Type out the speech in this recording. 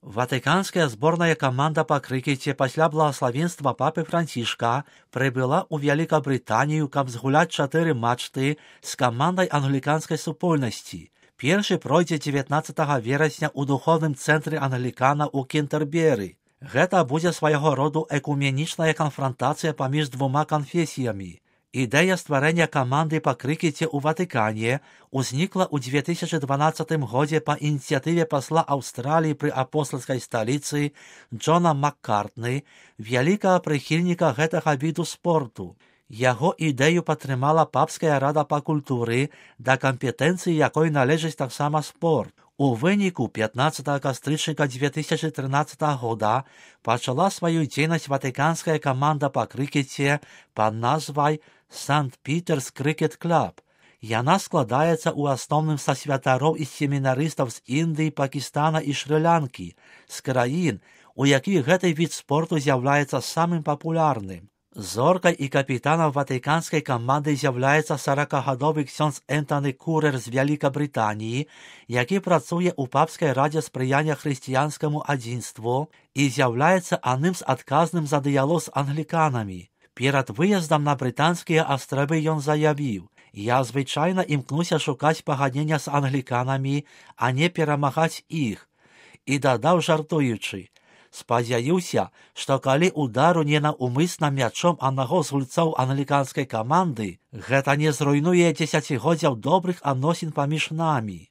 Ватыканская зборная каманда па крыкеце пасля благаславенства папы Францішка прыбыла ў Вялікабрытанію, каб згуляць 4 матчы з камандай англіканскай супольнасці. Першы пройдзе 19 верасня ў духовным цэнтры англікана ў Кентерберы. Гэта будзе свайго роду экуменічная канфрантацыя паміж двума канфесіямі. Ідэя стварэння каманды па крыкеце ў Ватыкане ўзнікла ў 2012 годзе па ініцыятыве пасла Аўстраліі пры апостальскай сталіцы Джона Маккартны, вялікага прыхільніка гэтага віду спорту. Яго ідэю падтрымала папская рада па культуры, да кампетэнцыі якой належыць таксама спорт. У выніку 15 кастрычніка 2013 года пачала сваю дзейнасць ватыканская каманда па крыкеце пад назвай Сант-Пітерс Крикет Клаб. Яна складаецца ў асноўным са святароў і семінарыстаў з Індыі, Пакістана і Шры-Лянкі, з краін, у якіх гэты від спорту з'яўляецца самым папулярным. Зоркай і капітанам ватыканскай каманды з'яўляецца 40-гадовы ксёндз Энтоні Курер з Вялікабрытаніі, які працуе ў папскай радзе спрыяння хрысціянскаму адзінству і з'яўляецца адным з адказным за дыялог з англіканамі. Перад выездам на брытанскія астравы ён заявіў: «Я звычайна імкнуся шукаць пагаднення з англіканамі, а не перамагаць іх». І дадаў жартуючы: «Спадзяюся, што калі удару не наўмысна мячом аднаго з гульцоў англіканскай каманды, гэта не зруйнуе дзесяцігоддзяў добрых адносін паміж намі».